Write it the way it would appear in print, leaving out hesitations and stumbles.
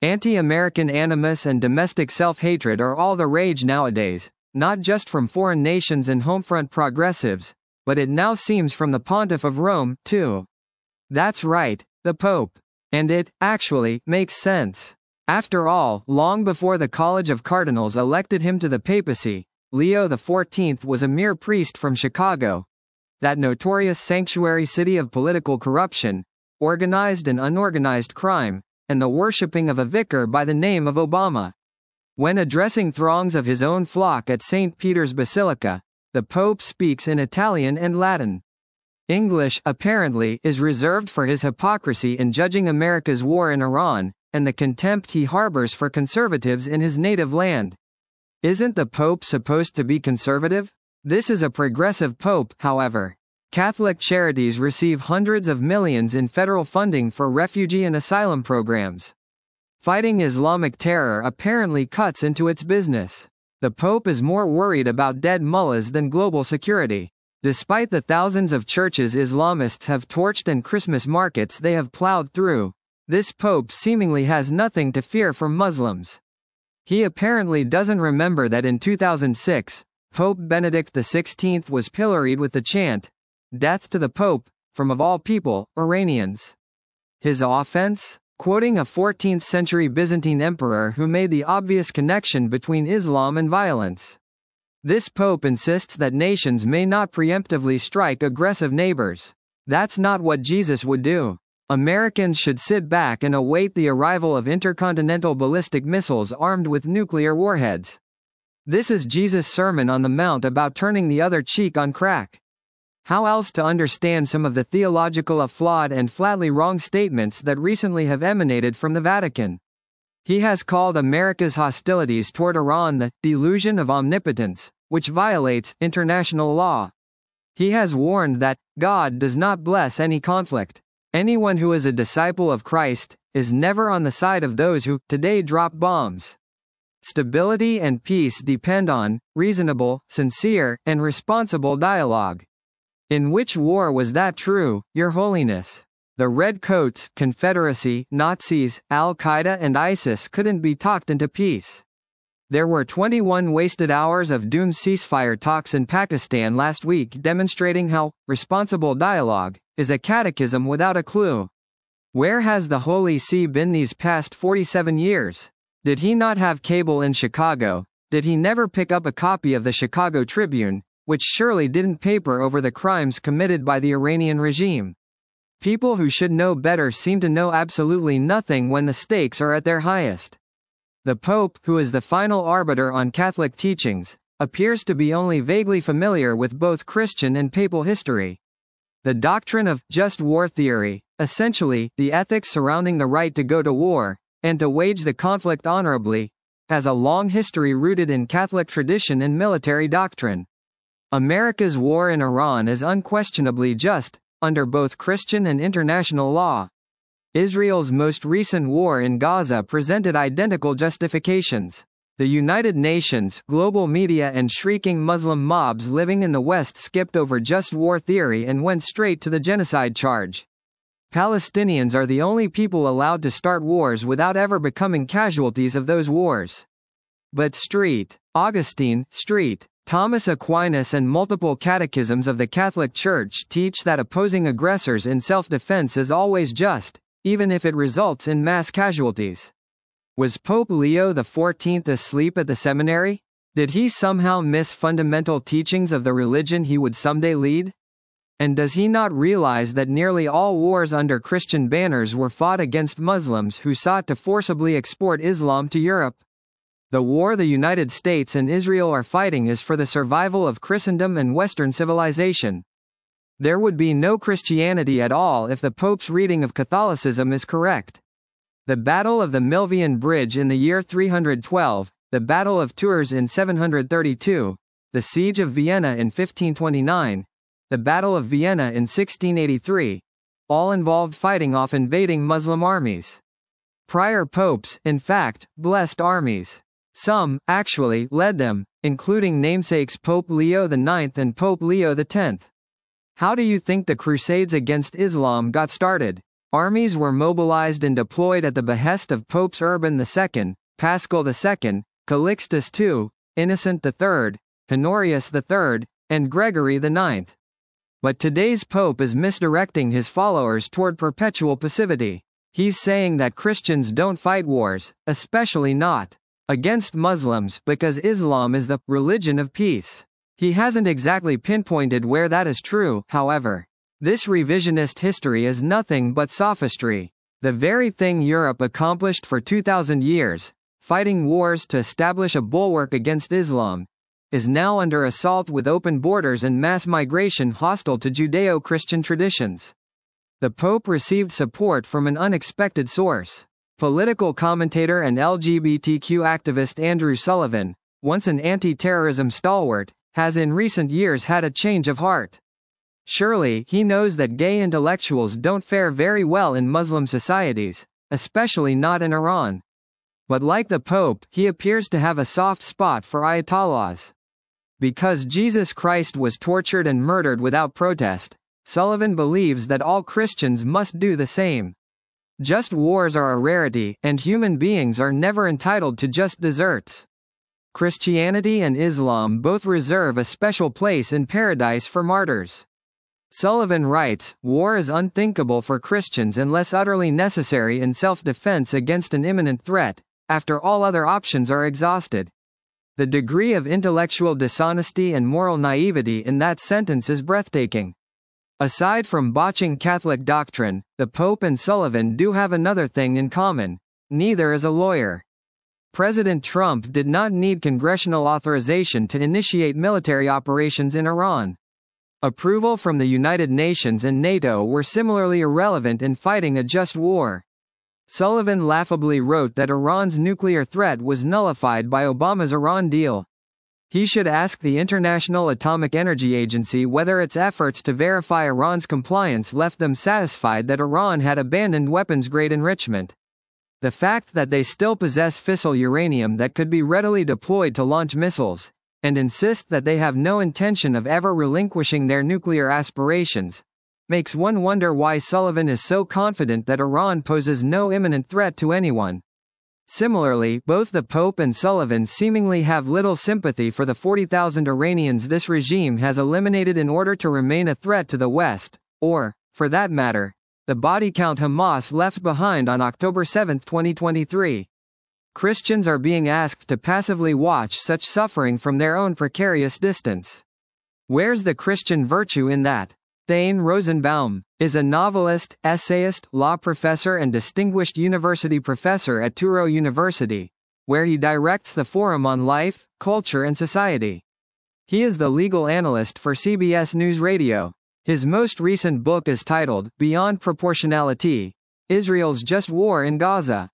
Anti-American animus and domestic self-hatred are all the rage nowadays, not just from foreign nations and homefront progressives, but it now seems from the Pontiff of Rome, too. That's right, the Pope. And it, actually, makes sense. After all, long before the College of Cardinals elected him to the papacy, Leo XIV was a mere priest from Chicago, that notorious sanctuary city of political corruption, organized and unorganized crime, and the worshipping of a vicar by the name of Obama. When addressing throngs of his own flock at St. Peter's Basilica, the Pope speaks in Italian and Latin. English, apparently, is reserved for his hypocrisy in judging America's war in Iran, and the contempt he harbors for conservatives in his native land. Isn't the Pope supposed to be conservative? This is a progressive Pope, however. Catholic charities receive hundreds of millions in federal funding for refugee and asylum programs. Fighting Islamic terror apparently cuts into its business. The Pope is more worried about dead mullahs than global security. Despite the thousands of churches Islamists have torched and Christmas markets they have plowed through, this Pope seemingly has nothing to fear from Muslims. He apparently doesn't remember that in 2006, Pope Benedict XVI was pilloried with the chant, "Death to the Pope," from, of all people, Iranians. His offense? Quoting a 14th-century Byzantine emperor who made the obvious connection between Islam and violence. This Pope insists that nations may not preemptively strike aggressive neighbors. That's not what Jesus would do. Americans should sit back and await the arrival of intercontinental ballistic missiles armed with nuclear warheads. This is Jesus' Sermon on the Mount about turning the other cheek on crack. How else to understand some of the theological flawed and flatly wrong statements that recently have emanated from the Vatican? He has called America's hostilities toward Iran the delusion of omnipotence, which violates international law. He has warned that God does not bless any conflict. Anyone who is a disciple of Christ is never on the side of those who today drop bombs. Stability and peace depend on reasonable, sincere, and responsible dialogue. In which war was that true, Your Holiness? The Redcoats, Confederacy, Nazis, Al-Qaeda and ISIS couldn't be talked into peace. There were 21 wasted hours of doomed ceasefire talks in Pakistan last week demonstrating how responsible dialogue is a catechism without a clue. Where has the Holy See been these past 47 years? Did he not have cable in Chicago? Did he never pick up a copy of the Chicago Tribune, which surely didn't paper over the crimes committed by the Iranian regime? People who should know better seem to know absolutely nothing when the stakes are at their highest. The Pope, who is the final arbiter on Catholic teachings, appears to be only vaguely familiar with both Christian and papal history. The doctrine of just war theory, essentially, the ethics surrounding the right to go to war, and to wage the conflict honorably, has a long history rooted in Catholic tradition and military doctrine. America's war in Iran is unquestionably just, under both Christian and international law. Israel's most recent war in Gaza presented identical justifications. The United Nations, global media and shrieking Muslim mobs living in the West skipped over just war theory and went straight to the genocide charge. Palestinians are the only people allowed to start wars without ever becoming casualties of those wars. But Augustine, Thomas Aquinas and multiple catechisms of the Catholic Church teach that opposing aggressors in self-defense is always just, even if it results in mass casualties. Was Pope Leo XIV asleep at the seminary? Did he somehow miss fundamental teachings of the religion he would someday lead? And does he not realize that nearly all wars under Christian banners were fought against Muslims who sought to forcibly export Islam to Europe? The war the United States and Israel are fighting is for the survival of Christendom and Western civilization. There would be no Christianity at all if the Pope's reading of Catholicism is correct. The Battle of the Milvian Bridge in the year 312, the Battle of Tours in 732, the Siege of Vienna in 1529, the Battle of Vienna in 1683, all involved fighting off invading Muslim armies. Prior popes, in fact, blessed armies. Some, actually, led them, including namesakes Pope Leo IX and Pope Leo X. How do you think the Crusades against Islam got started? Armies were mobilized and deployed at the behest of Popes Urban II, Paschal II, Calixtus II, Innocent III, Honorius III, and Gregory IX. But today's Pope is misdirecting his followers toward perpetual passivity. He's saying that Christians don't fight wars, especially not against Muslims, because Islam is the religion of peace. He hasn't exactly pinpointed where that is true, however. This revisionist history is nothing but sophistry. The very thing Europe accomplished for 2,000 years, fighting wars to establish a bulwark against Islam, is now under assault with open borders and mass migration hostile to Judeo-Christian traditions. The Pope received support from an unexpected source. Political commentator and LGBTQ activist Andrew Sullivan, once an anti-terrorism stalwart, has in recent years had a change of heart. Surely, he knows that gay intellectuals don't fare very well in Muslim societies, especially not in Iran. But like the Pope, he appears to have a soft spot for Ayatollahs. Because Jesus Christ was tortured and murdered without protest, Sullivan believes that all Christians must do the same. Just wars are a rarity, and human beings are never entitled to just desserts. Christianity and Islam both reserve a special place in paradise for martyrs. Sullivan writes, war is unthinkable for Christians unless utterly necessary in self-defense against an imminent threat, after all other options are exhausted. The degree of intellectual dishonesty and moral naivety in that sentence is breathtaking. Aside from botching Catholic doctrine, the Pope and Sullivan do have another thing in common. Neither is a lawyer. President Trump did not need congressional authorization to initiate military operations in Iran. Approval from the United Nations and NATO were similarly irrelevant in fighting a just war. Sullivan laughably wrote that Iran's nuclear threat was nullified by Obama's Iran deal. He should ask the International Atomic Energy Agency whether its efforts to verify Iran's compliance left them satisfied that Iran had abandoned weapons-grade enrichment. The fact that they still possess fissile uranium that could be readily deployed to launch missiles, and insist that they have no intention of ever relinquishing their nuclear aspirations, makes one wonder why Sullivan is so confident that Iran poses no imminent threat to anyone. Similarly, both the Pope and Sullivan seemingly have little sympathy for the 40,000 Iranians this regime has eliminated in order to remain a threat to the West, or, for that matter, the body count Hamas left behind on October 7, 2023. Christians are being asked to passively watch such suffering from their own precarious distance. Where's the Christian virtue in that? Thane Rosenbaum is a novelist, essayist, law professor and distinguished university professor at Touro University, where he directs the Forum on Life, Culture and Society. He is the legal analyst for CBS News Radio. His most recent book is titled, Beyond Proportionality: Israel's Just War in Gaza.